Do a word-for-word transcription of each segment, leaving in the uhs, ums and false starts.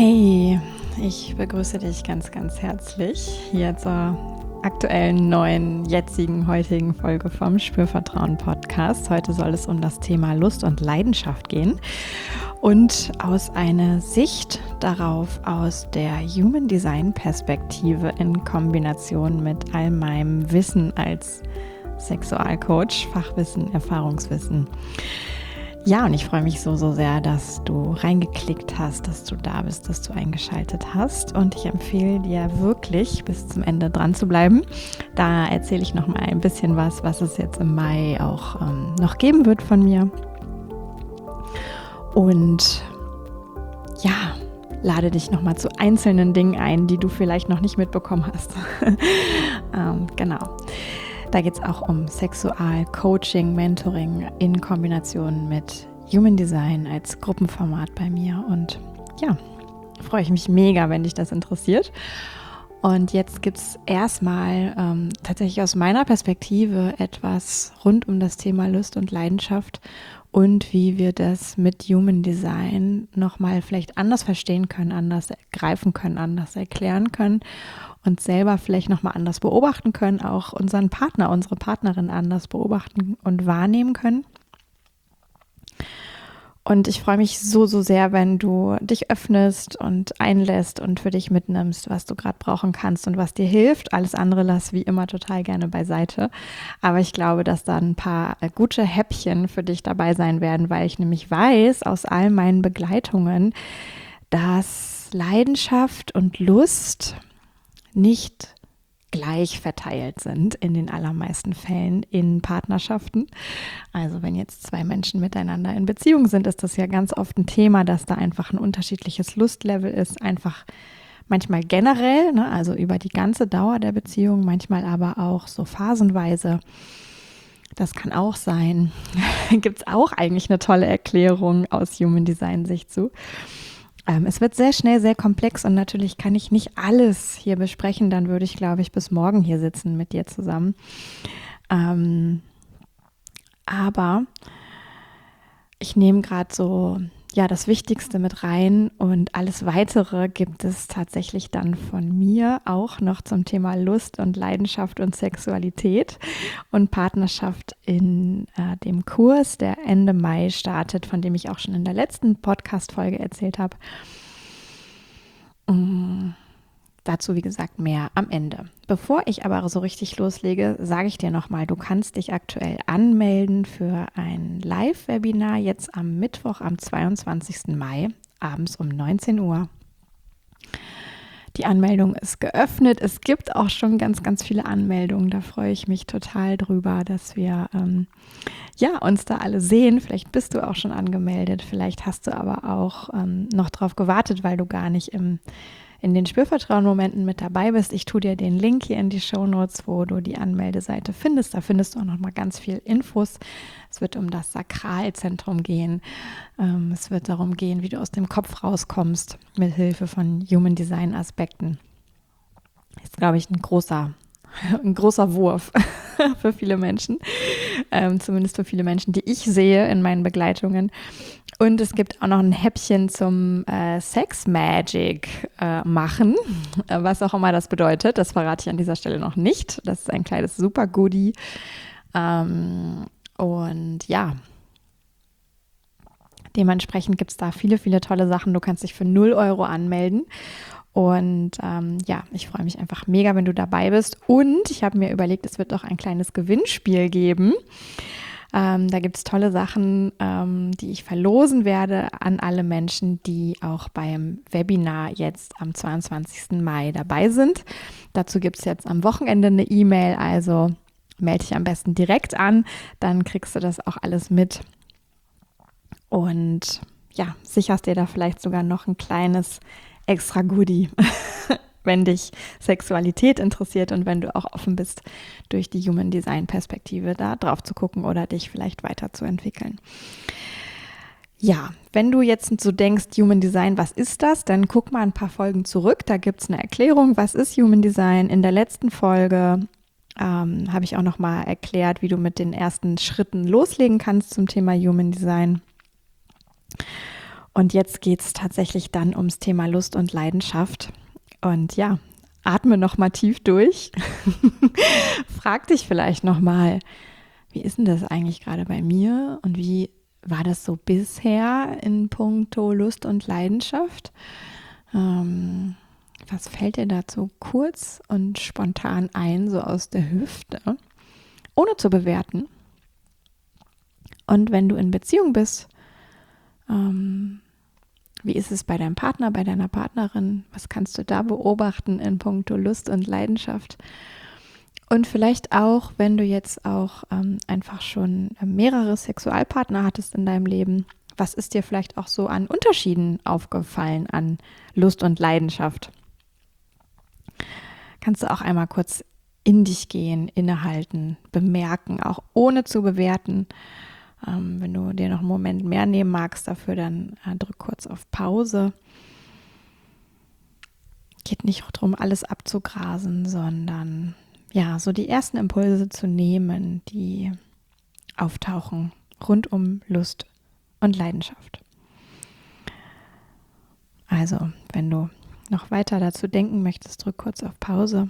Hey, ich begrüße dich ganz, ganz herzlich hier zur aktuellen, neuen, jetzigen, heutigen Folge vom Spürvertrauen Podcast. Heute soll es um das Thema Lust und Leidenschaft gehen und aus einer Sicht darauf aus der Human Design Perspektive in Kombination mit all meinem Wissen als Sexualcoach, Fachwissen, Erfahrungswissen. Ja, und ich freue mich so, so sehr, dass du reingeklickt hast, dass du da bist, dass du eingeschaltet hast. Und ich empfehle dir wirklich, bis zum Ende dran zu bleiben. Da erzähle ich noch mal ein bisschen was, was es jetzt im Mai auch ähm, noch geben wird von mir. Und ja, lade dich noch mal zu einzelnen Dingen ein, die du vielleicht noch nicht mitbekommen hast. ähm, genau. Da geht es auch um Sexual-Coaching, Mentoring in Kombination mit Human Design als Gruppenformat bei mir. Und ja, freue ich mich mega, wenn dich das interessiert. Und jetzt gibt es erstmal ähm, tatsächlich aus meiner Perspektive etwas rund um das Thema Lust und Leidenschaft und wie wir das mit Human Design nochmal vielleicht anders verstehen können, anders greifen können, anders erklären können. Und selber vielleicht nochmal anders beobachten können, auch unseren Partner, unsere Partnerin anders beobachten und wahrnehmen können. Und ich freue mich so, so sehr, wenn du dich öffnest und einlässt und für dich mitnimmst, was du gerade brauchen kannst und was dir hilft. Alles andere lass wie immer total gerne beiseite. Aber ich glaube, dass da ein paar gute Häppchen für dich dabei sein werden, weil ich nämlich weiß aus all meinen Begleitungen, dass Leidenschaft und Lust nicht gleich verteilt sind in den allermeisten Fällen in Partnerschaften. Also wenn jetzt zwei Menschen miteinander in Beziehung sind, ist das ja ganz oft ein Thema, dass da einfach ein unterschiedliches Lustlevel ist, einfach manchmal generell, ne, also über die ganze Dauer der Beziehung, manchmal aber auch so phasenweise. Das kann auch sein. Gibt es auch eigentlich eine tolle Erklärung aus Human Design Sicht zu. Ähm, es wird sehr schnell sehr komplex und natürlich kann ich nicht alles hier besprechen, dann würde ich, glaube ich, bis morgen hier sitzen mit dir zusammen. Ähm, aber ich nehme gerade so, ja, das Wichtigste mit rein und alles Weitere gibt es tatsächlich dann von mir auch noch zum Thema Lust und Leidenschaft und Sexualität und Partnerschaft in äh, dem Kurs, der Ende Mai startet, von dem ich auch schon in der letzten Podcast-Folge erzählt habe. Um, dazu, wie gesagt, mehr am Ende. Bevor ich aber so richtig loslege, sage ich dir nochmal, du kannst dich aktuell anmelden für ein Live-Webinar jetzt am Mittwoch, am zweiundzwanzigsten Mai, abends um neunzehn Uhr. Die Anmeldung ist geöffnet. Es gibt auch schon ganz, ganz viele Anmeldungen. Da freue ich mich total drüber, dass wir ähm, ja, uns da alle sehen. Vielleicht bist du auch schon angemeldet. Vielleicht hast du aber auch ähm, noch drauf gewartet, weil du gar nicht im in den Spürvertrauen-Momenten mit dabei bist. Ich tue dir den Link hier in die Shownotes, wo du die Anmeldeseite findest. Da findest du auch noch mal ganz viel Infos. Es wird um das Sakralzentrum gehen. Ähm, es wird darum gehen, wie du aus dem Kopf rauskommst mit Hilfe von Human Design Aspekten. Das ist, glaube ich, ein großer, ein großer Wurf für viele Menschen. Ähm, zumindest für viele Menschen, die ich sehe in meinen Begleitungen. Und es gibt auch noch ein Häppchen zum äh, Sex Magic äh, machen, äh, was auch immer das bedeutet. Das verrate ich an dieser Stelle noch nicht. Das ist ein kleines Super Goodie. Ähm, und ja, dementsprechend gibt es da viele, viele tolle Sachen. Du kannst dich für null Euro anmelden. Und ähm, ja, ich freue mich einfach mega, wenn du dabei bist. Und ich habe mir überlegt, es wird auch ein kleines Gewinnspiel geben. Ähm, da gibt es tolle Sachen, ähm, die ich verlosen werde an alle Menschen, die auch beim Webinar jetzt am zweiundzwanzigsten Mai dabei sind. Dazu gibt es jetzt am Wochenende eine E-Mail, also melde dich am besten direkt an, dann kriegst du das auch alles mit. Und ja, sicherst dir da vielleicht sogar noch ein kleines extra Goodie, wenn dich Sexualität interessiert und wenn du auch offen bist, durch die Human Design Perspektive da drauf zu gucken oder dich vielleicht weiterzuentwickeln. Ja, wenn du jetzt so denkst, Human Design, was ist das? Dann guck mal ein paar Folgen zurück, da gibt es eine Erklärung, was ist Human Design. In der letzten Folge ähm, habe ich auch nochmal erklärt, wie du mit den ersten Schritten loslegen kannst zum Thema Human Design. Und jetzt geht es tatsächlich dann ums Thema Lust und Leidenschaft. Und ja, atme nochmal tief durch. Frag dich vielleicht nochmal, wie ist denn das eigentlich gerade bei mir? Und wie war das so bisher in puncto Lust und Leidenschaft? Ähm, was fällt dir dazu kurz und spontan ein, so aus der Hüfte, ohne zu bewerten? Und wenn du in Beziehung bist, ähm, wie ist es bei deinem Partner, bei deiner Partnerin? Was kannst du da beobachten in puncto Lust und Leidenschaft? Und vielleicht auch, wenn du jetzt auch ähm, einfach schon mehrere Sexualpartner hattest in deinem Leben, was ist dir vielleicht auch so an Unterschieden aufgefallen an Lust und Leidenschaft? Kannst du auch einmal kurz in dich gehen, innehalten, bemerken, auch ohne zu bewerten. Ähm, wenn du dir noch einen Moment mehr nehmen magst dafür, dann äh, drück kurz auf Pause. Geht nicht darum, alles abzugrasen, sondern ja, so die ersten Impulse zu nehmen, die auftauchen rund um Lust und Leidenschaft. Also, wenn du noch weiter dazu denken möchtest, drück kurz auf Pause.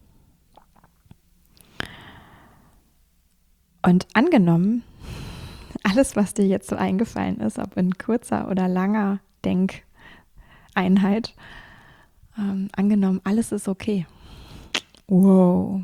Und angenommen, alles, was dir jetzt so eingefallen ist, ob in kurzer oder langer Denkeinheit, ähm, angenommen, alles ist okay. Wow.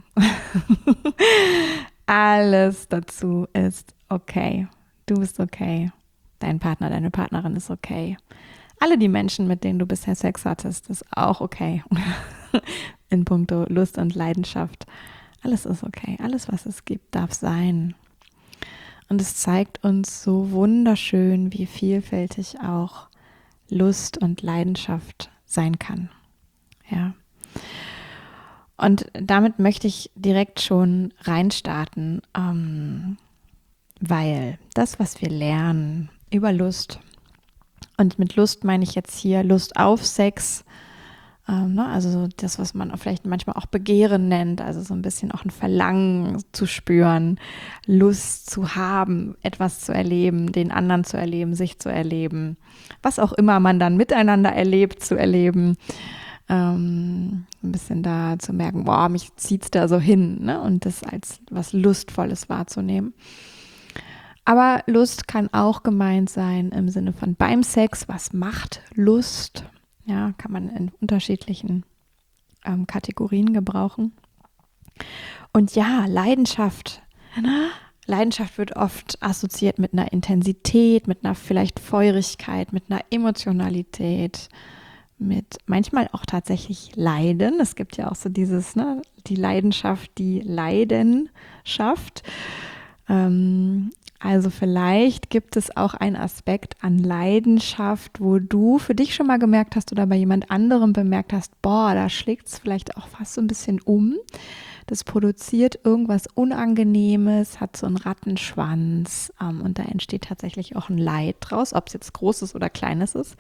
Alles dazu ist okay. Du bist okay. Dein Partner, deine Partnerin ist okay. Alle die Menschen, mit denen du bisher Sex hattest, ist auch okay. In puncto Lust und Leidenschaft. Alles ist okay. Alles, was es gibt, darf sein. Und es zeigt uns so wunderschön, wie vielfältig auch Lust und Leidenschaft sein kann. Ja. Und damit möchte ich direkt schon reinstarten, ähm, weil das, was wir lernen über Lust, und mit Lust meine ich jetzt hier Lust auf Sex, ähm, ne, also das, was man vielleicht manchmal auch Begehren nennt, also so ein bisschen auch ein Verlangen zu spüren, Lust zu haben, etwas zu erleben, den anderen zu erleben, sich zu erleben, was auch immer man dann miteinander erlebt, zu erleben. Ähm, ein bisschen da zu merken, boah, mich zieht es da so hin, ne? Und das als was Lustvolles wahrzunehmen. Aber Lust kann auch gemeint sein im Sinne von beim Sex, was macht Lust? Ja, kann man in unterschiedlichen ähm, Kategorien gebrauchen. Und ja, Leidenschaft. Ne? Leidenschaft wird oft assoziiert mit einer Intensität, mit einer vielleicht Feurigkeit, mit einer Emotionalität, mit manchmal auch tatsächlich Leiden. Es gibt ja auch so dieses, ne, die Leidenschaft, die Leiden schafft. Ähm, also vielleicht gibt es auch einen Aspekt an Leidenschaft, wo du für dich schon mal gemerkt hast oder bei jemand anderem bemerkt hast, boah, da schlägt es vielleicht auch fast so ein bisschen um. Das produziert irgendwas Unangenehmes, hat so einen Rattenschwanz ähm, und da entsteht tatsächlich auch ein Leid draus, ob es jetzt Großes oder Kleines ist.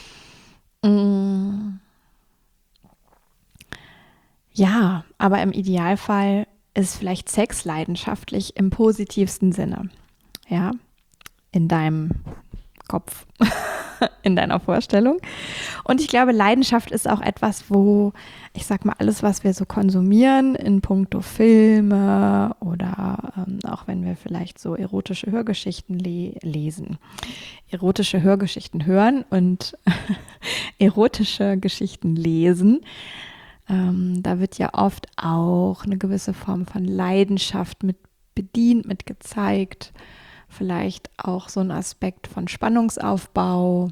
Ja, aber im Idealfall ist vielleicht Sex leidenschaftlich im positivsten Sinne. Ja, in deinem Kopf, in deiner Vorstellung. Und ich glaube, Leidenschaft ist auch etwas, wo, ich sag mal, alles, was wir so konsumieren in puncto Filme oder ähm, auch wenn wir vielleicht so erotische Hörgeschichten le- lesen, erotische Hörgeschichten hören und erotische Geschichten lesen, ähm, da wird ja oft auch eine gewisse Form von Leidenschaft mit bedient, mit gezeigt. Vielleicht auch so ein Aspekt von Spannungsaufbau,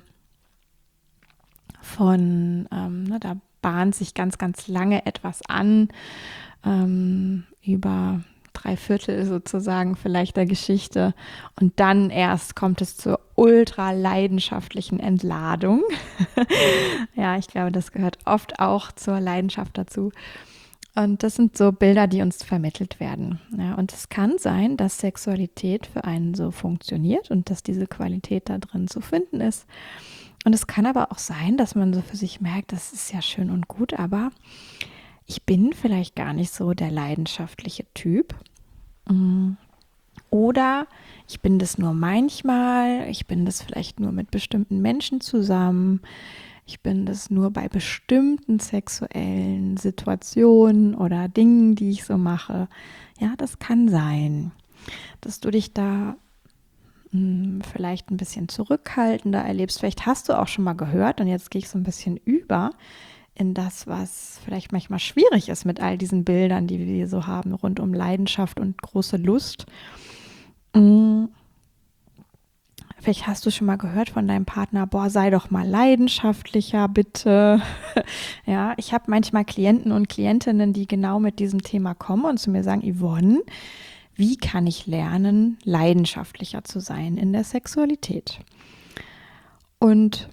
von, ähm, ne, da bahnt sich ganz, ganz lange etwas an, ähm, über drei Viertel sozusagen vielleicht der Geschichte und dann erst kommt es zur ultra leidenschaftlichen Entladung. Ja, ich glaube, das gehört oft auch zur Leidenschaft dazu. Und das sind so Bilder, die uns vermittelt werden. Ja, und es kann sein, dass Sexualität für einen so funktioniert und dass diese Qualität da drin zu finden ist. Und es kann aber auch sein, dass man so für sich merkt, das ist ja schön und gut, aber ich bin vielleicht gar nicht so der leidenschaftliche Typ. Oder ich bin das nur manchmal, ich bin das vielleicht nur mit bestimmten Menschen zusammen, ich bin das nur bei bestimmten sexuellen Situationen oder Dingen, die ich so mache. Ja, das kann sein, dass du dich da mh, vielleicht ein bisschen zurückhaltender erlebst. Vielleicht hast du auch schon mal gehört und jetzt gehe ich so ein bisschen über in das, was vielleicht manchmal schwierig ist mit all diesen Bildern, die wir so haben, rund um Leidenschaft und große Lust. Mhm. Vielleicht hast du schon mal gehört von deinem Partner, boah, sei doch mal leidenschaftlicher, bitte. Ja, ich habe manchmal Klienten und Klientinnen, die genau mit diesem Thema kommen und zu mir sagen, Yvonne, wie kann ich lernen, leidenschaftlicher zu sein in der Sexualität? Und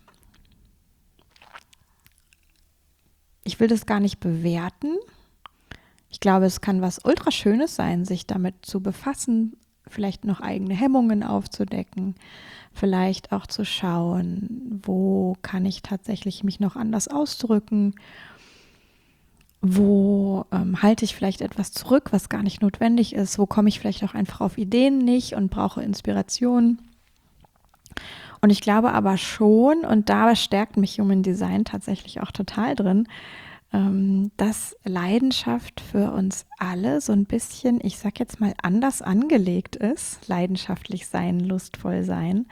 ich will das gar nicht bewerten. Ich glaube, es kann was ultra Schönes sein, sich damit zu befassen, vielleicht noch eigene Hemmungen aufzudecken, vielleicht auch zu schauen, wo kann ich tatsächlich mich noch anders ausdrücken, wo ähm, halte ich vielleicht etwas zurück, was gar nicht notwendig ist, wo komme ich vielleicht auch einfach auf Ideen nicht und brauche Inspiration. Und ich glaube aber schon, und da stärkt mich Human Design tatsächlich auch total drin, ähm, dass Leidenschaft für uns alle so ein bisschen, ich sag jetzt mal, anders angelegt ist. Leidenschaftlich sein, lustvoll sein.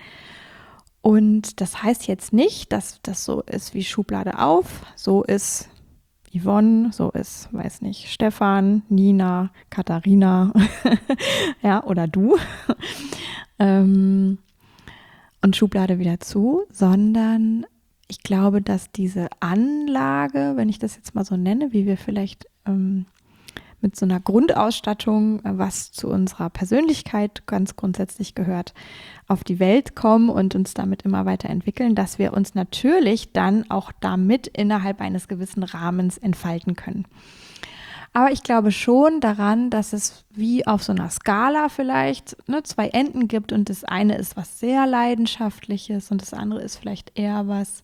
Und das heißt jetzt nicht, dass das so ist wie Schublade auf, so ist Yvonne, so ist, weiß nicht, Stefan, Nina, Katharina, ja, oder du. ähm, und Schublade wieder zu, sondern ich glaube, dass diese Anlage, wenn ich das jetzt mal so nenne, wie wir vielleicht ähm, mit so einer Grundausstattung, was zu unserer Persönlichkeit ganz grundsätzlich gehört, auf die Welt kommen und uns damit immer weiterentwickeln, dass wir uns natürlich dann auch damit innerhalb eines gewissen Rahmens entfalten können. Aber ich glaube schon daran, dass es wie auf so einer Skala vielleicht ne, zwei Enden gibt und das eine ist was sehr Leidenschaftliches und das andere ist vielleicht eher was,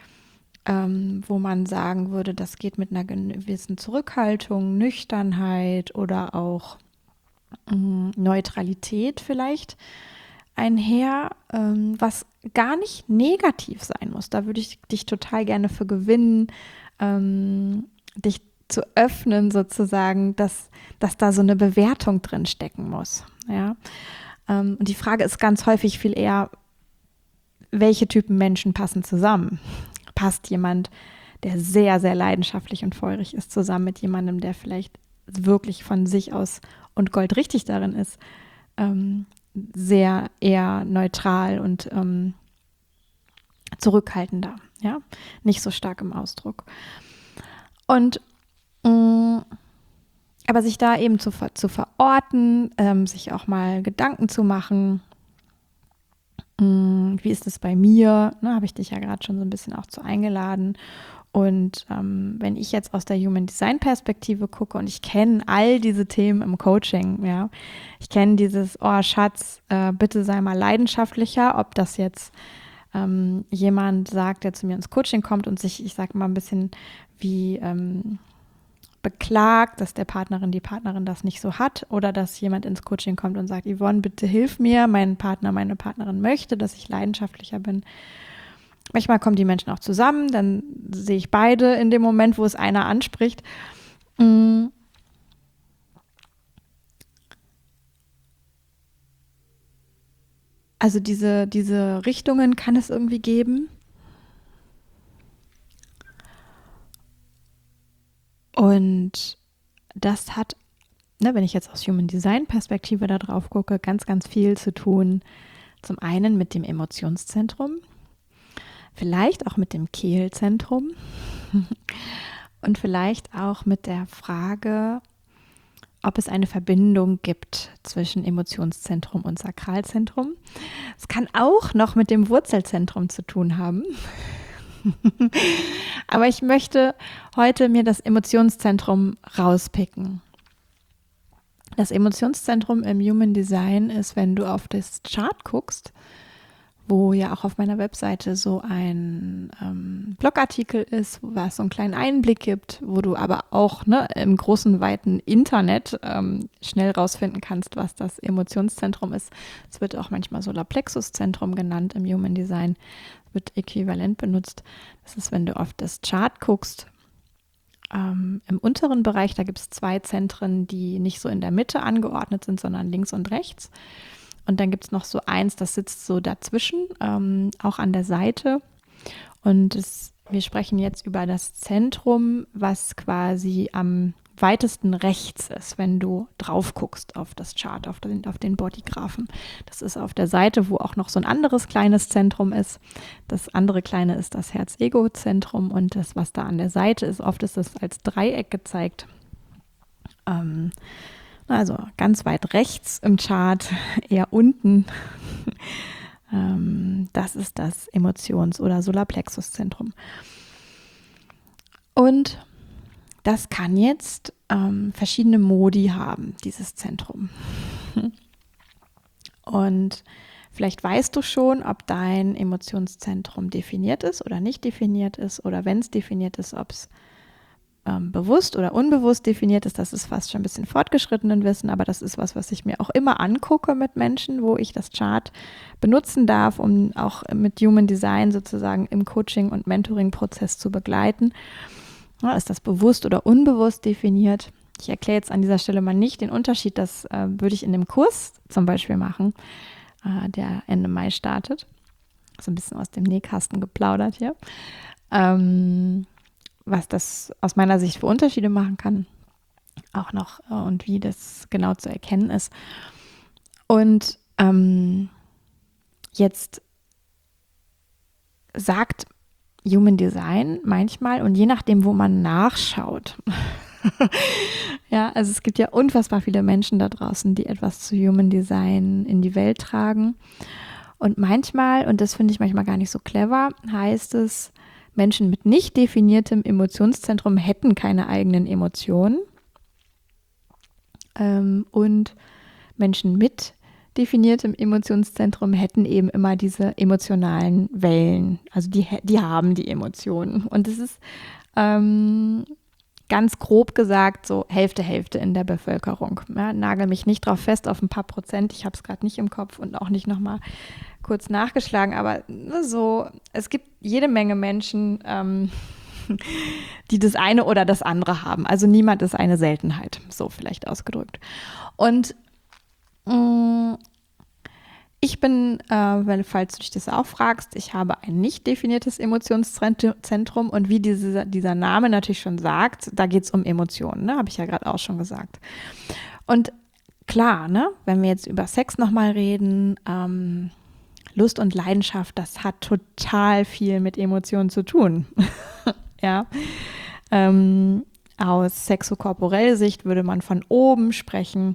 ähm, wo man sagen würde, das geht mit einer gewissen Zurückhaltung, Nüchternheit oder auch ähm, Neutralität vielleicht einher, ähm, was gar nicht negativ sein muss. Da würde ich dich total gerne für gewinnen, ähm, dich zu öffnen sozusagen, dass, dass da so eine Bewertung drin stecken muss. Ja? Ähm, und die Frage ist ganz häufig viel eher, welche Typen Menschen passen zusammen? Passt jemand, der sehr, sehr leidenschaftlich und feurig ist, zusammen mit jemandem, der vielleicht wirklich von sich aus und goldrichtig darin ist, ähm, sehr eher neutral und ähm, zurückhaltender, ja, nicht so stark im Ausdruck. Und mh, aber sich da eben zu, zu verorten, ähm, sich auch mal Gedanken zu machen, mh, wie ist es bei mir, ne, habe ich dich ja gerade schon so ein bisschen auch zu eingeladen. Und ähm, wenn ich jetzt aus der Human Design Perspektive gucke und ich kenne all diese Themen im Coaching, ja, ich kenne dieses, oh Schatz, äh, bitte sei mal leidenschaftlicher, ob das jetzt ähm, jemand sagt, der zu mir ins Coaching kommt und sich, ich sage mal ein bisschen wie ähm, beklagt, dass der Partnerin, die Partnerin das nicht so hat oder dass jemand ins Coaching kommt und sagt, Yvonne, bitte hilf mir, mein Partner, meine Partnerin möchte, dass ich leidenschaftlicher bin. Manchmal kommen die Menschen auch zusammen, dann sehe ich beide in dem Moment, wo es einer anspricht. Also diese, diese Richtungen kann es irgendwie geben. Und das hat, ne, wenn ich jetzt aus Human Design Perspektive da drauf gucke, ganz, ganz viel zu tun. Zum einen mit dem Emotionszentrum, vielleicht auch mit dem Kehlzentrum und vielleicht auch mit der Frage, ob es eine Verbindung gibt zwischen Emotionszentrum und Sakralzentrum. Es kann auch noch mit dem Wurzelzentrum zu tun haben. Aber ich möchte heute mir das Emotionszentrum rauspicken. Das Emotionszentrum im Human Design ist, wenn du auf das Chart guckst, wo ja auch auf meiner Webseite so ein ähm, Blogartikel ist, was so einen kleinen Einblick gibt, wo du aber auch ne, im großen, weiten Internet ähm, schnell rausfinden kannst, was das Emotionszentrum ist. Es wird auch manchmal Solarplexuszentrum genannt im Human Design, wird äquivalent benutzt. Das ist, wenn du auf das Chart guckst, ähm, im unteren Bereich, da gibt es zwei Zentren, die nicht so in der Mitte angeordnet sind, sondern links und rechts. Und dann gibt es noch so eins, das sitzt so dazwischen, ähm, auch an der Seite. Und es, wir sprechen jetzt über das Zentrum, was quasi am weitesten rechts ist, wenn du drauf guckst auf das Chart, auf den, auf den Bodygraphen. Das ist auf der Seite, wo auch noch so ein anderes kleines Zentrum ist. Das andere kleine ist das Herz-Ego-Zentrum und das, was da an der Seite ist, oft ist das als Dreieck gezeigt. Ähm, Also ganz weit rechts im Chart, eher unten, ähm, das ist das Emotions- oder Solarplexuszentrum. Und das kann jetzt ähm, verschiedene Modi haben, dieses Zentrum. Und vielleicht weißt du schon, ob dein Emotionszentrum definiert ist oder nicht definiert ist oder wenn es definiert ist, ob es bewusst oder unbewusst definiert ist, das ist fast schon ein bisschen fortgeschrittenen Wissen, aber das ist was, was ich mir auch immer angucke mit Menschen, wo ich das Chart benutzen darf, um auch mit Human Design sozusagen im Coaching- und Mentoring-Prozess zu begleiten. Ja, ist das bewusst oder unbewusst definiert? Ich erkläre jetzt an dieser Stelle mal nicht den Unterschied, das äh, würde ich in dem Kurs zum Beispiel machen, äh, der Ende Mai startet. So ein bisschen aus dem Nähkasten geplaudert hier. Ähm, was das aus meiner Sicht für Unterschiede machen kann, auch noch äh, und wie das genau zu erkennen ist. Und ähm, jetzt sagt Human Design manchmal und je nachdem, wo man nachschaut, ja, also es gibt ja unfassbar viele Menschen da draußen, die etwas zu Human Design in die Welt tragen. Und manchmal, und das finde ich manchmal gar nicht so clever, heißt es, Menschen mit nicht definiertem Emotionszentrum hätten keine eigenen Emotionen. Ähm, und Menschen mit definiertem Emotionszentrum hätten eben immer diese emotionalen Wellen. Also die, die haben die Emotionen. Und es ist ähm, ganz grob gesagt so Hälfte, Hälfte in der Bevölkerung. Ja, nagel mich nicht drauf fest auf ein paar Prozent. Ich habe es gerade nicht im Kopf und auch nicht nochmal kurz nachgeschlagen, aber so, es gibt jede Menge Menschen, ähm, die das eine oder das andere haben. Also niemand ist eine Seltenheit, so vielleicht ausgedrückt. Und mh, ich bin, äh, wenn, falls du dich das auch fragst, ich habe ein nicht definiertes Emotionszentrum und wie diese, dieser Name natürlich schon sagt, da geht es um Emotionen, ne? Habe ich ja gerade auch schon gesagt. Und klar, ne, wenn wir jetzt über Sex nochmal reden, ähm, Lust und Leidenschaft, das hat total viel mit Emotionen zu tun. ja. Ähm, aus sexokorporeller Sicht würde man von oben sprechen.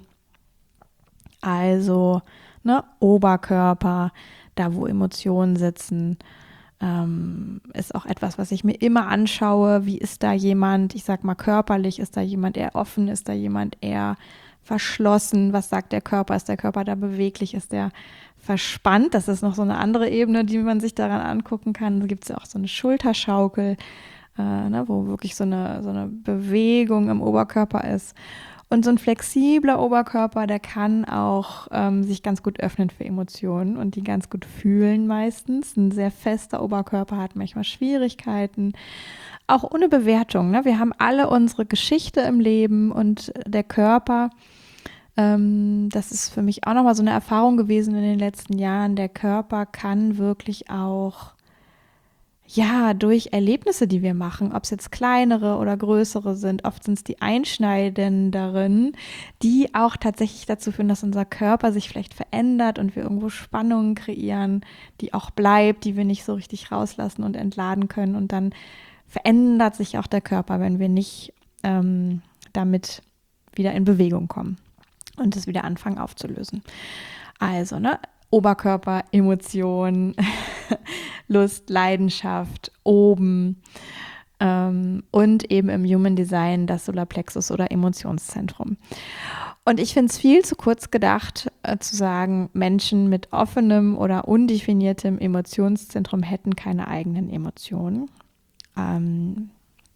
Also ne, Oberkörper, da wo Emotionen sitzen, ähm, ist auch etwas, was ich mir immer anschaue. Wie ist da jemand, ich sag mal körperlich, ist da jemand eher offen, ist da jemand eher verschlossen? Was sagt der Körper? Ist der Körper da beweglich? Ist der verspannt? Das ist noch so eine andere Ebene, die man sich daran angucken kann. Da gibt es ja auch so eine Schulterschaukel, äh, ne, wo wirklich so eine, so eine Bewegung im Oberkörper ist. Und so ein flexibler Oberkörper, der kann auch ähm, sich ganz gut öffnen für Emotionen und die ganz gut fühlen meistens. Ein sehr fester Oberkörper hat manchmal Schwierigkeiten, auch ohne Bewertung. Ne? Wir haben alle unsere Geschichte im Leben und der Körper, ähm, das ist für mich auch nochmal so eine Erfahrung gewesen in den letzten Jahren. Der Körper kann wirklich auch ja, durch Erlebnisse, die wir machen, ob es jetzt kleinere oder größere sind, oft sind es die einschneidenderen, die auch tatsächlich dazu führen, dass unser Körper sich vielleicht verändert und wir irgendwo Spannungen kreieren, die auch bleibt, die wir nicht so richtig rauslassen und entladen können. Und dann verändert sich auch der Körper, wenn wir nicht ähm, damit wieder in Bewegung kommen und es wieder anfangen aufzulösen. Also, ne? Oberkörper, Emotionen, Lust, Leidenschaft, oben ähm, und eben im Human Design das Solarplexus oder Emotionszentrum. Und ich finde es viel zu kurz gedacht, äh, zu sagen, Menschen mit offenem oder undefiniertem Emotionszentrum hätten keine eigenen Emotionen. Ähm,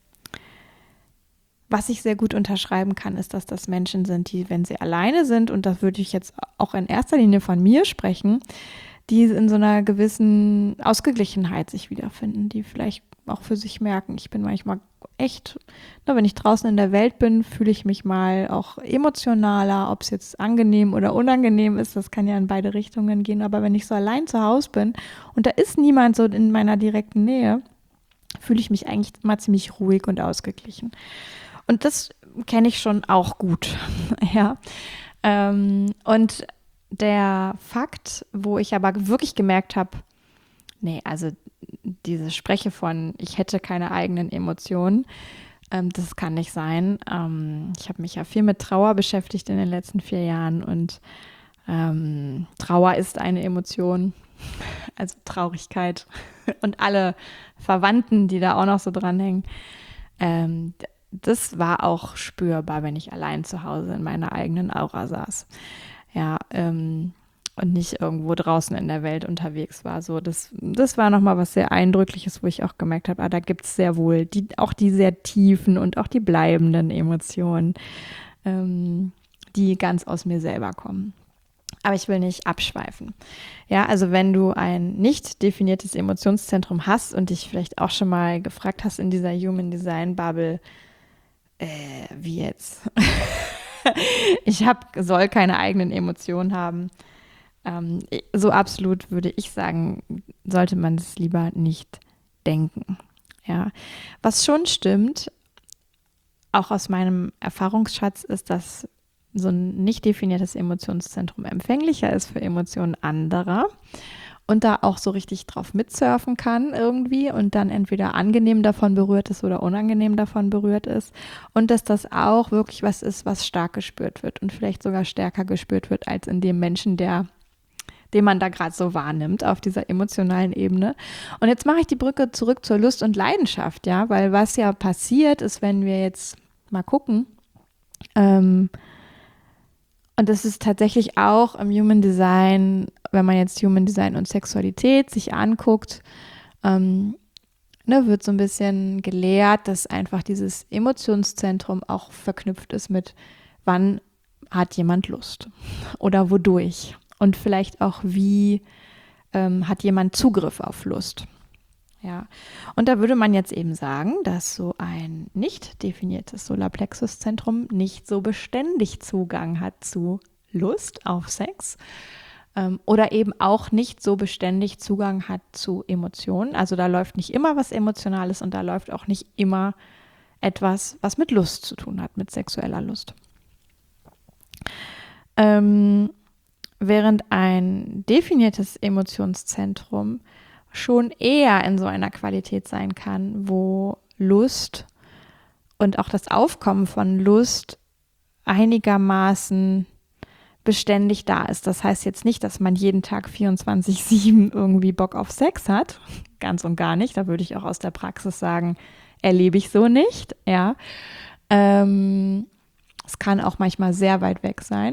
was ich sehr gut unterschreiben kann, ist, dass das Menschen sind, die, wenn sie alleine sind, und das würde ich jetzt auch in erster Linie von mir sprechen, die in so einer gewissen Ausgeglichenheit sich wiederfinden, die vielleicht auch für sich merken, ich bin manchmal echt, ne, wenn ich draußen in der Welt bin, fühle ich mich mal auch emotionaler, ob es jetzt angenehm oder unangenehm ist, das kann ja in beide Richtungen gehen, aber wenn ich so allein zu Hause bin und da ist niemand so in meiner direkten Nähe, fühle ich mich eigentlich immer ziemlich ruhig und ausgeglichen. Und das kenne ich schon auch gut, ja. Ähm, und der Fakt, wo ich aber wirklich gemerkt habe, nee, also diese Spreche von, ich hätte keine eigenen Emotionen, ähm, das kann nicht sein. Ähm, ich habe mich ja viel mit Trauer beschäftigt in den letzten vier Jahren und ähm, Trauer ist eine Emotion, also Traurigkeit und alle Verwandten, die da auch noch so dranhängen. Ähm, das war auch spürbar, wenn ich allein zu Hause in meiner eigenen Aura saß. Ja, ähm, und nicht irgendwo draußen in der Welt unterwegs war. So, das, das war nochmal was sehr Eindrückliches, wo ich auch gemerkt habe, ah, da gibt es sehr wohl die, auch die sehr tiefen und auch die bleibenden Emotionen, ähm, die ganz aus mir selber kommen. Aber ich will nicht abschweifen. Ja, also wenn du ein nicht definiertes Emotionszentrum hast und dich vielleicht auch schon mal gefragt hast in dieser Human Design Bubble, äh, wie jetzt? ich hab, soll keine eigenen Emotionen haben. Ähm, so absolut würde ich sagen, sollte man es lieber nicht denken. Ja, was schon stimmt, auch aus meinem Erfahrungsschatz, ist, dass so ein nicht definiertes Emotionszentrum empfänglicher ist für Emotionen anderer und da auch so richtig drauf mitsurfen kann irgendwie und dann entweder angenehm davon berührt ist oder unangenehm davon berührt ist und dass das auch wirklich was ist, was stark gespürt wird und vielleicht sogar stärker gespürt wird als in dem Menschen, der den man da gerade so wahrnimmt auf dieser emotionalen Ebene. Und jetzt mache ich die Brücke zurück zur Lust und Leidenschaft, ja, weil was ja passiert ist, wenn wir jetzt mal gucken, ähm, und das ist tatsächlich auch im Human Design, wenn man jetzt Human Design und Sexualität sich anguckt, ähm, ne, wird so ein bisschen gelehrt, dass einfach dieses Emotionszentrum auch verknüpft ist mit, wann hat jemand Lust oder wodurch und vielleicht auch, wie ähm, hat jemand Zugriff auf Lust. Ja, und da würde man jetzt eben sagen, dass so ein nicht definiertes Solarplexuszentrum nicht so beständig Zugang hat zu Lust auf Sex ähm, oder eben auch nicht so beständig Zugang hat zu Emotionen. Also da läuft nicht immer was Emotionales und da läuft auch nicht immer etwas, was mit Lust zu tun hat, mit sexueller Lust. Ähm, während ein definiertes Emotionszentrum schon eher in so einer Qualität sein kann, wo Lust und auch das Aufkommen von Lust einigermaßen beständig da ist. Das heißt jetzt nicht, dass man jeden Tag vierundzwanzig sieben irgendwie Bock auf Sex hat. Ganz und gar nicht. Da würde ich auch aus der Praxis sagen, erlebe ich so nicht. Ja, ähm, es kann auch manchmal sehr weit weg sein.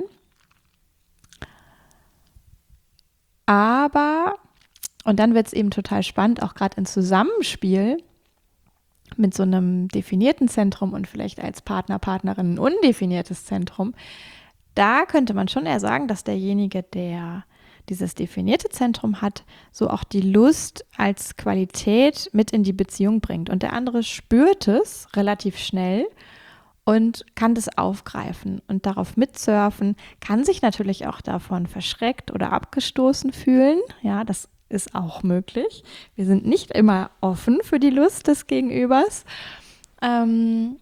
Aber und dann wird es eben total spannend, auch gerade im Zusammenspiel mit so einem definierten Zentrum und vielleicht als Partner, Partnerin ein undefiniertes Zentrum. Da könnte man schon eher sagen, dass derjenige, der dieses definierte Zentrum hat, so auch die Lust als Qualität mit in die Beziehung bringt. Und der andere spürt es relativ schnell und kann das aufgreifen und darauf mitsurfen, kann sich natürlich auch davon verschreckt oder abgestoßen fühlen. Ja, das ist auch möglich. Wir sind nicht immer offen für die Lust des Gegenübers. Ähm,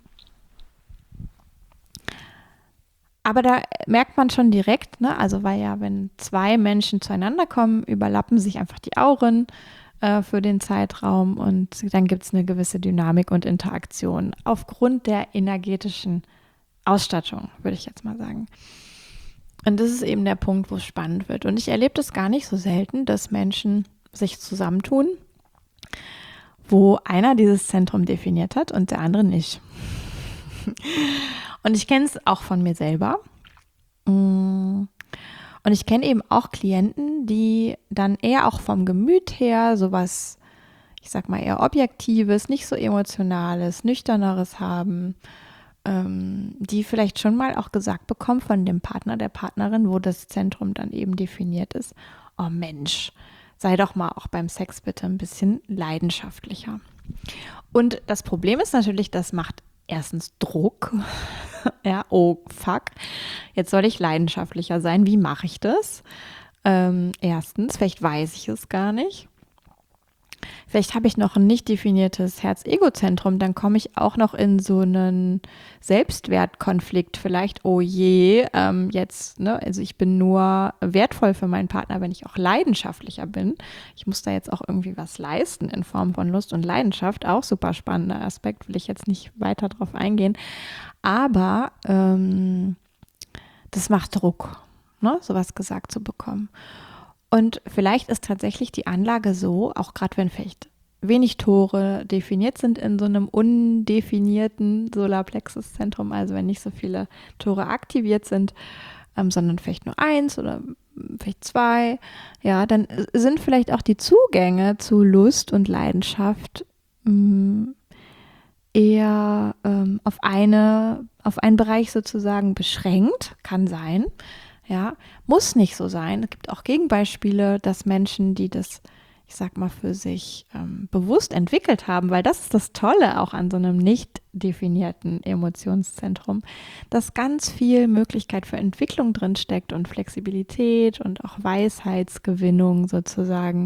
aber da merkt man schon direkt, ne, also weil ja, wenn zwei Menschen zueinander kommen, überlappen sich einfach die Auren äh, für den Zeitraum und dann gibt es eine gewisse Dynamik und Interaktion aufgrund der energetischen Ausstattung, würde ich jetzt mal sagen. Und das ist eben der Punkt, wo es spannend wird. Und ich erlebe das gar nicht so selten, dass Menschen sich zusammentun, wo einer dieses Zentrum definiert hat und der andere nicht. Und ich kenne es auch von mir selber. Mm. Und ich kenne eben auch Klienten, die dann eher auch vom Gemüt her sowas, ich sag mal eher Objektives, nicht so Emotionales, Nüchterneres haben, ähm, die vielleicht schon mal auch gesagt bekommen von dem Partner, der Partnerin, wo das Zentrum dann eben definiert ist, oh Mensch, sei doch mal auch beim Sex bitte ein bisschen leidenschaftlicher. Und das Problem ist natürlich, das macht erstens Druck. Ja, oh fuck, jetzt soll ich leidenschaftlicher sein. Wie mache ich das? Ähm, erstens, vielleicht weiß ich es gar nicht. Vielleicht habe ich noch ein nicht definiertes Herz-Ego-Zentrum, dann komme ich auch noch in so einen Selbstwertkonflikt. Vielleicht, oh je, ähm, jetzt, ne, also ich bin nur wertvoll für meinen Partner, wenn ich auch leidenschaftlicher bin. Ich muss da jetzt auch irgendwie was leisten in Form von Lust und Leidenschaft. Auch super spannender Aspekt, will ich jetzt nicht weiter drauf eingehen. Aber ähm, das macht Druck, ne, sowas gesagt zu bekommen. Und vielleicht ist tatsächlich die Anlage so, auch gerade wenn vielleicht wenig Tore definiert sind in so einem undefinierten Solarplexuszentrum, also wenn nicht so viele Tore aktiviert sind, ähm, sondern vielleicht nur eins oder vielleicht zwei, ja, dann sind vielleicht auch die Zugänge zu Lust und Leidenschaft mh, eher ähm, auf eine, auf einen Bereich sozusagen beschränkt, kann sein. Ja, muss nicht so sein. Es gibt auch Gegenbeispiele, dass Menschen, die das, ich sag mal, für sich ähm, bewusst entwickelt haben, weil das ist das Tolle auch an so einem nicht definierten Emotionszentrum, dass ganz viel Möglichkeit für Entwicklung drin steckt und Flexibilität und auch Weisheitsgewinnung sozusagen,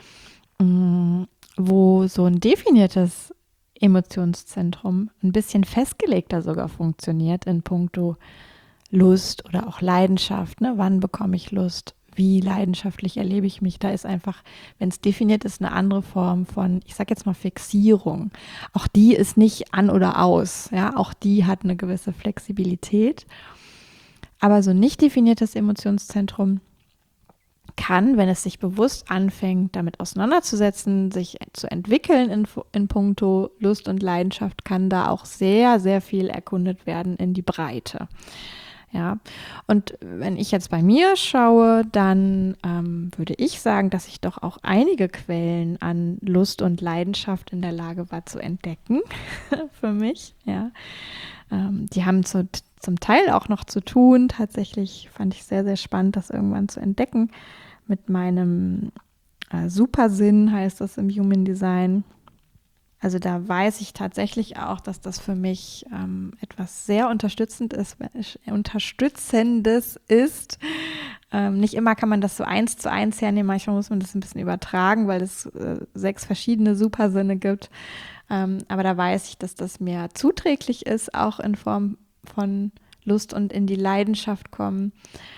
mh, wo so ein definiertes Emotionszentrum ein bisschen festgelegter sogar funktioniert in puncto Lust oder auch Leidenschaft. Ne? Wann bekomme ich Lust? Wie leidenschaftlich erlebe ich mich? Da ist einfach, wenn es definiert ist, eine andere Form von, ich sage jetzt mal Fixierung. Auch die ist nicht an oder aus. Ja? Auch die hat eine gewisse Flexibilität. Aber so ein nicht definiertes Emotionszentrum kann, wenn es sich bewusst anfängt, damit auseinanderzusetzen, sich zu entwickeln in, in puncto Lust und Leidenschaft, kann da auch sehr, sehr viel erkundet werden in die Breite. Ja, und wenn ich jetzt bei mir schaue, dann ähm, würde ich sagen, dass ich doch auch einige Quellen an Lust und Leidenschaft in der Lage war zu entdecken für mich. Ja, ähm, die haben zu, zum Teil auch noch zu tun. Tatsächlich fand ich sehr, sehr spannend, das irgendwann zu entdecken mit meinem äh, Supersinn, heißt das im Human Design. Also da weiß ich tatsächlich auch, dass das für mich ähm, etwas sehr unterstützend ist, Unterstützendes ist. Ähm, nicht immer kann man das so eins zu eins hernehmen, manchmal muss man das ein bisschen übertragen, weil es äh, sechs verschiedene Supersinne gibt. Ähm, aber da weiß ich, dass das mir zuträglich ist, auch in Form von Lust und in die Leidenschaft kommen.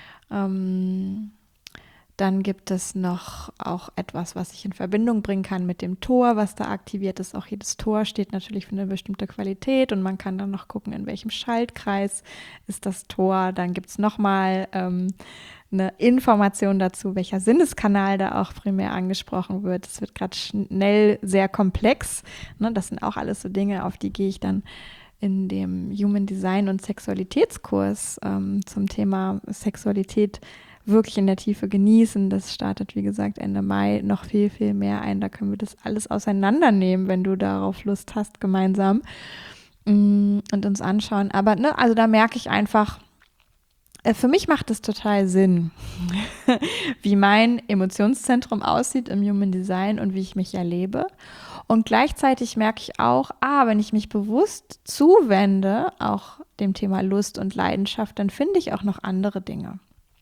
Ähm, Dann gibt es noch auch etwas, was ich in Verbindung bringen kann mit dem Tor, was da aktiviert ist. Auch jedes Tor steht natürlich für eine bestimmte Qualität und man kann dann noch gucken, in welchem Schaltkreis ist das Tor. Dann gibt es nochmal ähm, eine Information dazu, welcher Sinneskanal da auch primär angesprochen wird. Es wird gerade schnell sehr komplex. Ne? Das sind auch alles so Dinge, auf die gehe ich dann in dem Human Design und Sexualitätskurs ähm, zum Thema Sexualität wirklich in der Tiefe genießen. Das startet, wie gesagt, Ende Mai noch viel, viel mehr ein. Da können wir das alles auseinandernehmen, wenn du darauf Lust hast, gemeinsam mm, und uns anschauen. Aber ne, also da merke ich einfach, äh, für mich macht es total Sinn, wie mein Emotionszentrum aussieht im Human Design und wie ich mich erlebe. Und gleichzeitig merke ich auch, ah, wenn ich mich bewusst zuwende, auch dem Thema Lust und Leidenschaft, dann finde ich auch noch andere Dinge.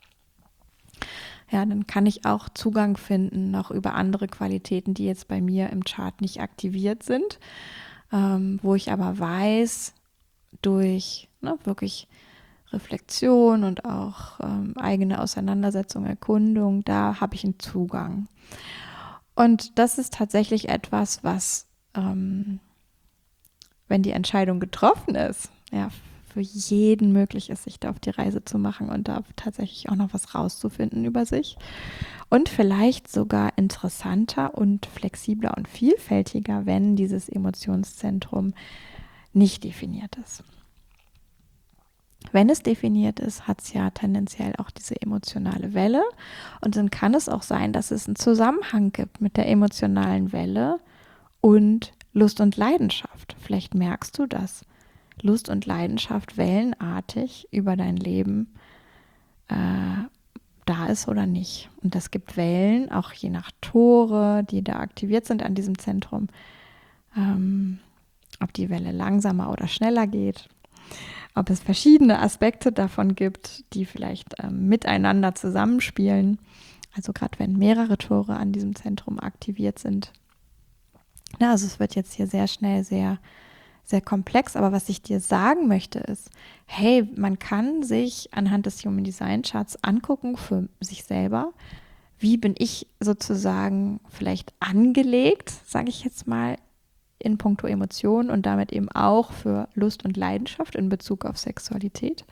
Ja, dann kann ich auch Zugang finden noch über andere Qualitäten, die jetzt bei mir im Chart nicht aktiviert sind, ähm, wo ich aber weiß, durch ne, wirklich Reflexion und auch ähm, eigene Auseinandersetzung, Erkundung, da habe ich einen Zugang. Und das ist tatsächlich etwas, was, ähm, wenn die Entscheidung getroffen ist, ja, für jeden möglich ist, sich da auf die Reise zu machen und da tatsächlich auch noch was rauszufinden über sich. Und vielleicht sogar interessanter und flexibler und vielfältiger, wenn dieses Emotionszentrum nicht definiert ist. Wenn es definiert ist, hat es ja tendenziell auch diese emotionale Welle. Und dann kann es auch sein, dass es einen Zusammenhang gibt mit der emotionalen Welle und Lust und Leidenschaft. Vielleicht merkst du, dass Lust und Leidenschaft wellenartig über dein Leben äh, da ist oder nicht. Und das gibt Wellen, auch je nach Tore, die da aktiviert sind an diesem Zentrum. Ähm, ob die Welle langsamer oder schneller geht. Ob es verschiedene Aspekte davon gibt, die vielleicht ähm, miteinander zusammenspielen. Also gerade wenn mehrere Tore an diesem Zentrum aktiviert sind. Ja, also es wird jetzt hier sehr schnell sehr, sehr komplex. Aber was ich dir sagen möchte ist, hey, man kann sich anhand des Human Design Charts angucken für sich selber, wie bin ich sozusagen vielleicht angelegt, sage ich jetzt mal, in puncto Emotionen und damit eben auch für Lust und Leidenschaft in Bezug auf Sexualität.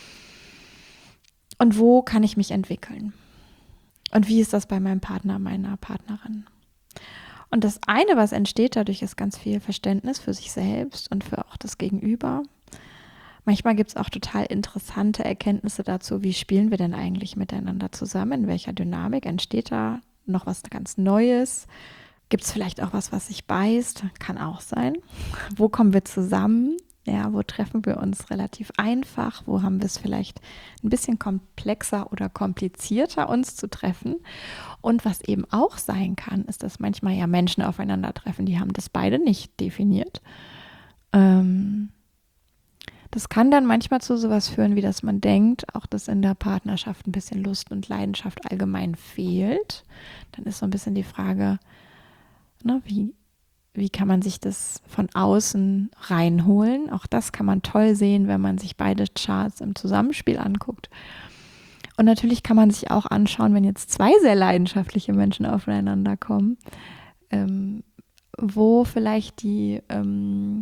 Und wo kann ich mich entwickeln? Und wie ist das bei meinem Partner, meiner Partnerin? Und das eine, was entsteht dadurch, ist ganz viel Verständnis für sich selbst und für auch das Gegenüber. Manchmal gibt es auch total interessante Erkenntnisse dazu, wie spielen wir denn eigentlich miteinander zusammen, in welcher Dynamik entsteht da noch was ganz Neues. Gibt es vielleicht auch was, was sich beißt? Kann auch sein. Wo kommen wir zusammen? Ja, wo treffen wir uns relativ einfach? Wo haben wir es vielleicht ein bisschen komplexer oder komplizierter, uns zu treffen? Und was eben auch sein kann, ist, dass manchmal ja Menschen aufeinandertreffen, die haben das beide nicht definiert. Ähm, das kann dann manchmal zu sowas führen, wie dass man denkt, auch dass in der Partnerschaft ein bisschen Lust und Leidenschaft allgemein fehlt. Dann ist so ein bisschen die Frage, Ne, wie, wie kann man sich das von außen reinholen? Auch das kann man toll sehen, wenn man sich beide Charts im Zusammenspiel anguckt. Und natürlich kann man sich auch anschauen, wenn jetzt zwei sehr leidenschaftliche Menschen aufeinander kommen, ähm, wo vielleicht die, ähm,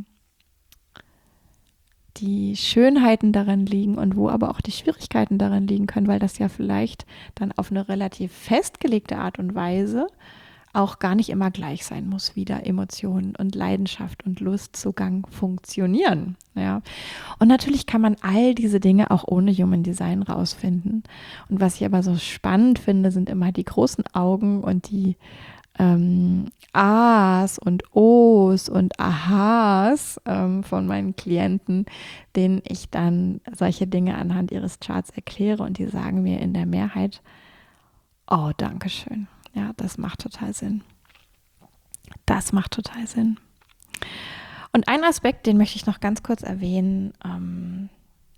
die Schönheiten darin liegen und wo aber auch die Schwierigkeiten darin liegen können, weil das ja vielleicht dann auf eine relativ festgelegte Art und Weise auch gar nicht immer gleich sein muss, wie da Emotionen und Leidenschaft und Lustzugang funktionieren. Ja. Und natürlich kann man all diese Dinge auch ohne Human Design rausfinden. Und was ich aber so spannend finde, sind immer die großen Augen und die ähm, A's und O's und Aha's ähm, von meinen Klienten, denen ich dann solche Dinge anhand ihres Charts erkläre und die sagen mir in der Mehrheit, oh, danke schön. Ja, das macht total Sinn. Das macht total Sinn. Und ein Aspekt, den möchte ich noch ganz kurz erwähnen, ähm,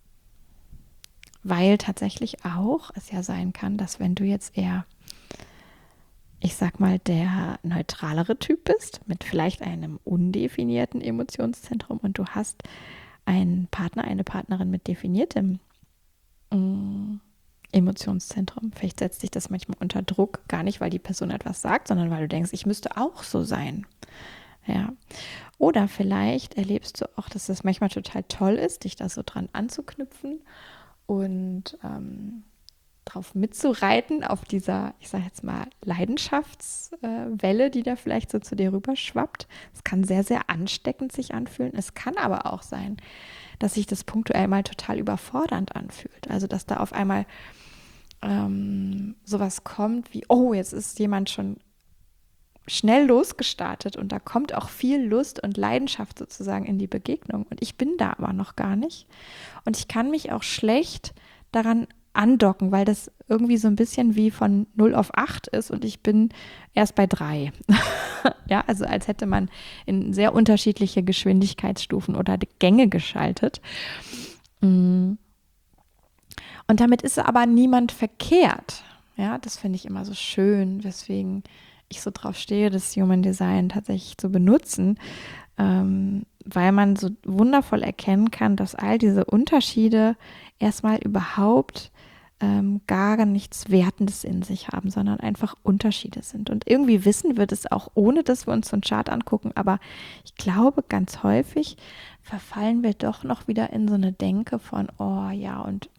weil tatsächlich auch es ja sein kann, dass wenn du jetzt eher, ich sag mal, der neutralere Typ bist, mit vielleicht einem undefinierten Emotionszentrum und du hast einen Partner, eine Partnerin mit definiertem mm, Emotionszentrum. Vielleicht setzt dich das manchmal unter Druck, gar nicht, weil die Person etwas sagt, sondern weil du denkst, ich müsste auch so sein. Ja. Oder vielleicht erlebst du auch, dass das manchmal total toll ist, dich da so dran anzuknüpfen und ähm, drauf mitzureiten, auf dieser, ich sage jetzt mal, Leidenschaftswelle, die da vielleicht so zu dir rüberschwappt. Es kann sehr, sehr ansteckend sich anfühlen. Es kann aber auch sein, dass sich das punktuell mal total überfordernd anfühlt. Also, dass da auf einmal ähm, sowas kommt wie, oh, jetzt ist jemand schon schnell losgestartet und da kommt auch viel Lust und Leidenschaft sozusagen in die Begegnung. Und ich bin da aber noch gar nicht. Und ich kann mich auch schlecht daran andocken, weil das irgendwie so ein bisschen wie von null auf acht ist und ich bin erst bei drei. Ja, also als hätte man in sehr unterschiedliche Geschwindigkeitsstufen oder Gänge geschaltet. Und damit ist aber niemand verkehrt. Ja, das finde ich immer so schön, weswegen ich so drauf stehe, das Human Design tatsächlich zu benutzen, ähm, weil man so wundervoll erkennen kann, dass all diese Unterschiede erstmal überhaupt ähm, gar nichts Wertendes in sich haben, sondern einfach Unterschiede sind. Und irgendwie wissen wir das auch, ohne dass wir uns so einen Chart angucken. Aber ich glaube, ganz häufig verfallen wir doch noch wieder in so eine Denke von, oh ja, und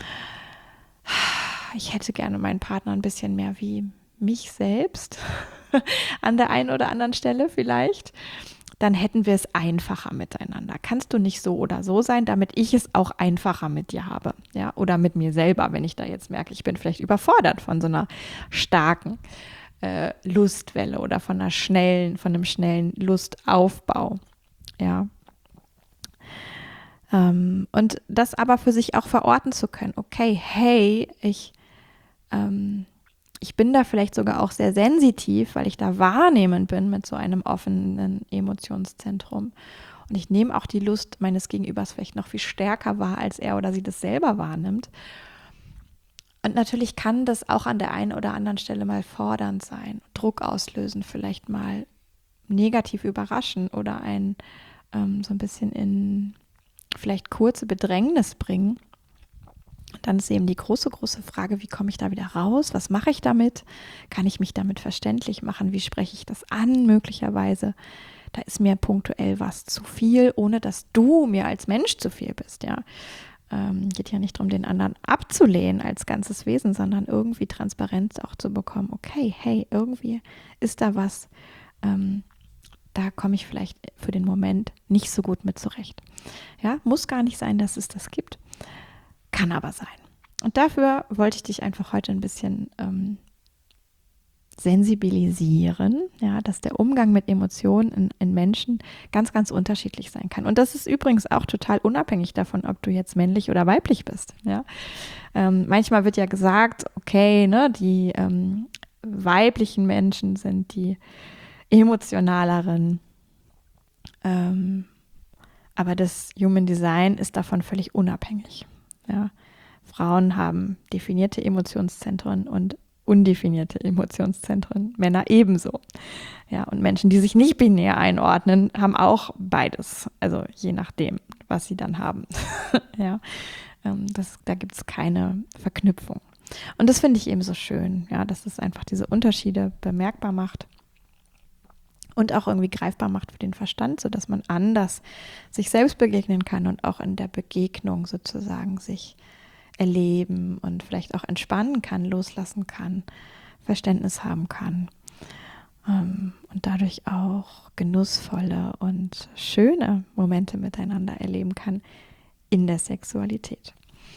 ich hätte gerne meinen Partner ein bisschen mehr wie mich selbst an der einen oder anderen Stelle vielleicht. dann hätten wir es einfacher miteinander. Kannst du nicht so oder so sein, damit ich es auch einfacher mit dir habe, ja, oder mit mir selber, wenn ich da jetzt merke, ich bin vielleicht überfordert von so einer starken äh, Lustwelle oder von einer schnellen, von einem schnellen Lustaufbau, ja. Ähm, und das aber für sich auch verorten zu können. Okay, hey, ich ähm, ich bin da vielleicht sogar auch sehr sensitiv, weil ich da wahrnehmend bin mit so einem offenen Emotionszentrum. Und ich nehme auch die Lust meines Gegenübers vielleicht noch viel stärker wahr, als er oder sie das selber wahrnimmt. Und natürlich kann das auch an der einen oder anderen Stelle mal fordernd sein, Druck auslösen, vielleicht mal negativ überraschen oder ein ähm, so ein bisschen in vielleicht kurze Bedrängnis bringen. Dann ist eben die große, große Frage, wie komme ich da wieder raus? Was mache ich damit? Kann ich mich damit verständlich machen? Wie spreche ich das an? Möglicherweise, da ist mir punktuell was zu viel, ohne dass du mir als Mensch zu viel bist. Ja, ähm, geht ja nicht darum, den anderen abzulehnen als ganzes Wesen, sondern irgendwie Transparenz auch zu bekommen. Okay, hey, irgendwie ist da was, ähm, da komme ich vielleicht für den Moment nicht so gut mit zurecht. Ja, muss gar nicht sein, dass es das gibt. Kann aber sein. Und dafür wollte ich dich einfach heute ein bisschen ähm, sensibilisieren, ja, dass der Umgang mit Emotionen in, in Menschen ganz, ganz unterschiedlich sein kann. Und das ist übrigens auch total unabhängig davon, ob du jetzt männlich oder weiblich bist. Ja. Ähm, manchmal wird ja gesagt, okay, ne, die ähm, weiblichen Menschen sind die emotionaleren. Ähm, aber das Human Design ist davon völlig unabhängig. Ja. Frauen haben definierte Emotionszentren und undefinierte Emotionszentren, Männer ebenso. Ja, und Menschen, die sich nicht binär einordnen, haben auch beides. Also je nachdem, was sie dann haben. Ja, ähm, das, da gibt es keine Verknüpfung. Und das finde ich eben so schön, ja, dass es einfach diese Unterschiede bemerkbar macht und auch irgendwie greifbar macht für den Verstand, sodass man anders sich selbst begegnen kann und auch in der Begegnung sozusagen sich erleben und vielleicht auch entspannen kann, loslassen kann, Verständnis haben kann ähm, und dadurch auch genussvolle und schöne Momente miteinander erleben kann in der Sexualität.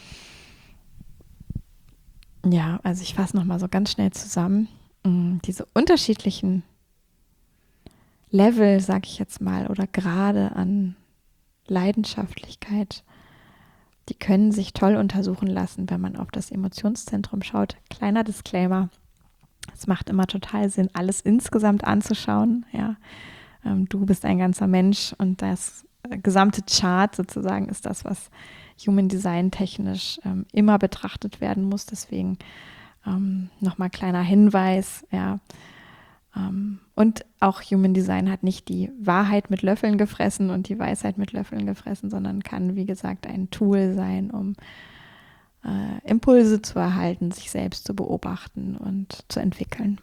Ja, also ich fasse nochmal so ganz schnell zusammen. Diese unterschiedlichen Level, sag ich jetzt mal, oder Grade an Leidenschaftlichkeit, die können sich toll untersuchen lassen, wenn man auf das Emotionszentrum schaut. Kleiner Disclaimer, es macht immer total Sinn, alles insgesamt anzuschauen. Ja, ähm, du bist ein ganzer Mensch und das gesamte Chart sozusagen ist das, was Human Design technisch ähm, immer betrachtet werden muss. Deswegen ähm, nochmal kleiner Hinweis, ja. Ähm, und auch Human Design hat nicht die Wahrheit mit Löffeln gefressen und die Weisheit mit Löffeln gefressen, sondern kann, wie gesagt, ein Tool sein, um äh, Impulse zu erhalten, sich selbst zu beobachten und zu entwickeln.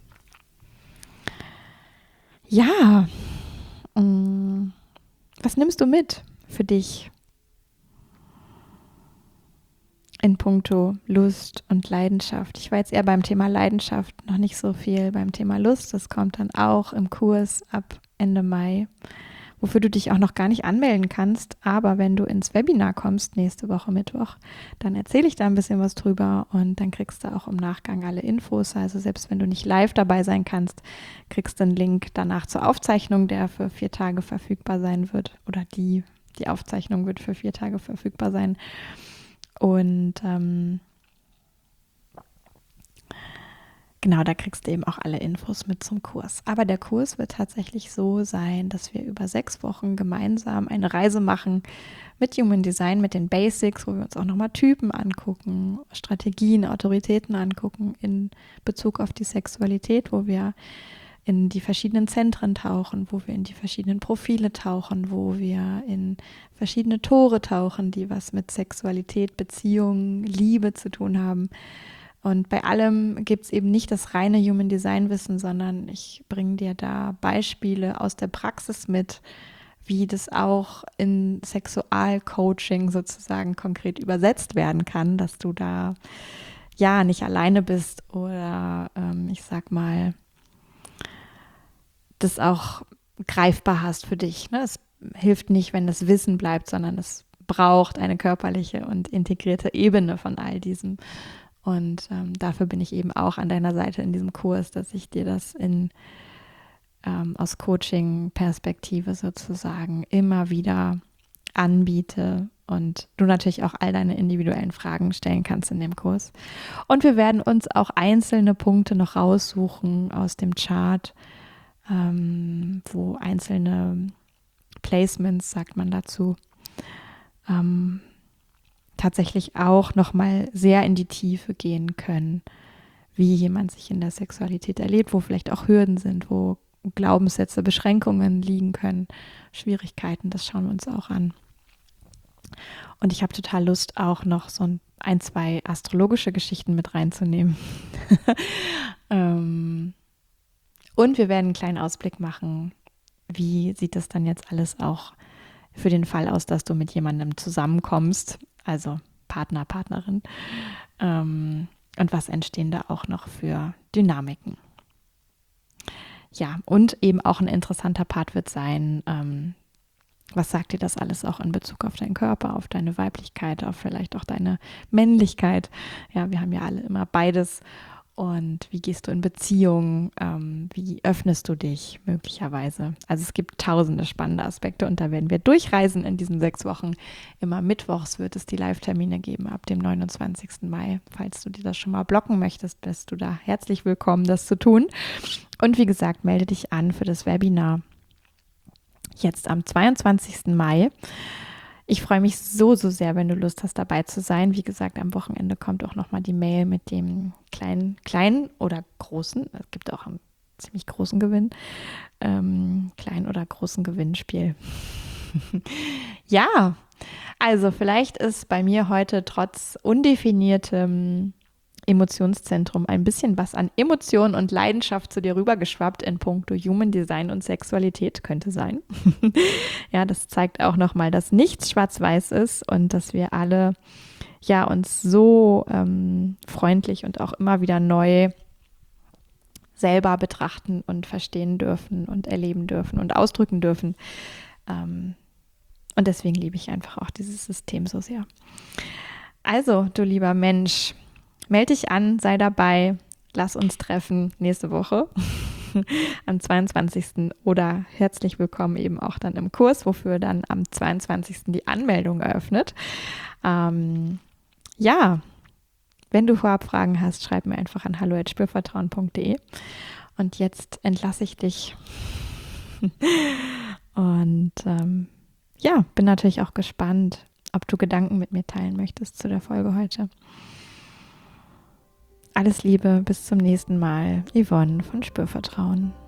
Ja, mh, was nimmst du mit für dich in puncto Lust und Leidenschaft? Ich war jetzt eher beim Thema Leidenschaft, noch nicht so viel beim Thema Lust. Das kommt dann auch im Kurs ab Ende Mai, wofür du dich auch noch gar nicht anmelden kannst. Aber wenn du ins Webinar kommst, nächste Woche Mittwoch, dann erzähle ich da ein bisschen was drüber und dann kriegst du auch im Nachgang alle Infos. Also selbst wenn du nicht live dabei sein kannst, kriegst du einen Link danach zur Aufzeichnung, der für vier Tage verfügbar sein wird. Oder die, die Aufzeichnung wird für vier Tage verfügbar sein. Und ähm, genau, da kriegst du eben auch alle Infos mit zum Kurs. Aber der Kurs wird tatsächlich so sein, dass wir über sechs Wochen gemeinsam eine Reise machen mit Human Design, mit den Basics, wo wir uns auch nochmal Typen angucken, Strategien, Autoritäten angucken in Bezug auf die Sexualität, wo wir in die verschiedenen Zentren tauchen, wo wir in die verschiedenen Profile tauchen, wo wir in verschiedene Tore tauchen, die was mit Sexualität, Beziehung, Liebe zu tun haben. Und bei allem gibt es eben nicht das reine Human Design Wissen, sondern ich bringe dir da Beispiele aus der Praxis mit, wie das auch in Sexualcoaching sozusagen konkret übersetzt werden kann, dass du da ja nicht alleine bist oder ähm, ich sag mal, das auch greifbar hast für dich. Ne? Es hilft nicht, wenn das Wissen bleibt, sondern es braucht eine körperliche und integrierte Ebene von all diesem. Und ähm, dafür bin ich eben auch an deiner Seite in diesem Kurs, dass ich dir das in ähm, aus Coaching-Perspektive sozusagen immer wieder anbiete und du natürlich auch all deine individuellen Fragen stellen kannst in dem Kurs. Und wir werden uns auch einzelne Punkte noch raussuchen aus dem Chart, ähm, wo einzelne Placements, sagt man dazu, ähm, tatsächlich auch nochmal sehr in die Tiefe gehen können, wie jemand sich in der Sexualität erlebt, wo vielleicht auch Hürden sind, wo Glaubenssätze, Beschränkungen liegen können, Schwierigkeiten, das schauen wir uns auch an. Und ich habe total Lust, auch noch so ein, ein zwei astrologische Geschichten mit reinzunehmen. ähm, und wir werden einen kleinen Ausblick machen, wie sieht das dann jetzt alles auch für den Fall aus, dass du mit jemandem zusammenkommst, also Partner, Partnerin. Ähm, und was entstehen da auch noch für Dynamiken. Ja, und eben auch ein interessanter Part wird sein, ähm, was sagt dir das alles auch in Bezug auf deinen Körper, auf deine Weiblichkeit, auf vielleicht auch deine Männlichkeit? Ja, wir haben ja alle immer beides. Und wie gehst du in Beziehungen? Ähm, wie öffnest du dich möglicherweise? Also es gibt tausende spannende Aspekte und da werden wir durchreisen in diesen sechs Wochen. Immer mittwochs wird es die Live-Termine geben ab dem neunundzwanzigsten Mai. Falls du dir das schon mal blocken möchtest, bist du da herzlich willkommen, das zu tun. Und wie gesagt, melde dich an für das Webinar jetzt am zweiundzwanzigsten Mai. Ich freue mich so, so sehr, wenn du Lust hast, dabei zu sein. Wie gesagt, am Wochenende kommt auch nochmal die Mail mit dem kleinen, kleinen oder großen, es gibt auch einen ziemlich großen Gewinn, ähm, kleinen oder großen Gewinnspiel. Ja, also vielleicht ist bei mir heute trotz undefiniertem Emotionszentrum ein bisschen was an Emotion und Leidenschaft zu dir rübergeschwappt in puncto Human Design und Sexualität könnte sein. Ja, das zeigt auch nochmal, dass nichts schwarz-weiß ist und dass wir alle ja uns so ähm, freundlich und auch immer wieder neu selber betrachten und verstehen dürfen und erleben dürfen und ausdrücken dürfen. Ähm, und deswegen liebe ich einfach auch dieses System so sehr. Also, du lieber Mensch, melde dich an, sei dabei, lass uns treffen nächste Woche am zweiundzwanzigsten oder herzlich willkommen eben auch dann im Kurs, wofür dann am zweiundzwanzigsten die Anmeldung eröffnet. Ähm, ja, wenn du vorab Fragen hast, schreib mir einfach an hallo at spürvertrauen punkt de und jetzt entlasse ich dich und ähm, ja, bin natürlich auch gespannt, ob du Gedanken mit mir teilen möchtest zu der Folge heute. Alles Liebe, bis zum nächsten Mal. Yvonne von Spürvertrauen.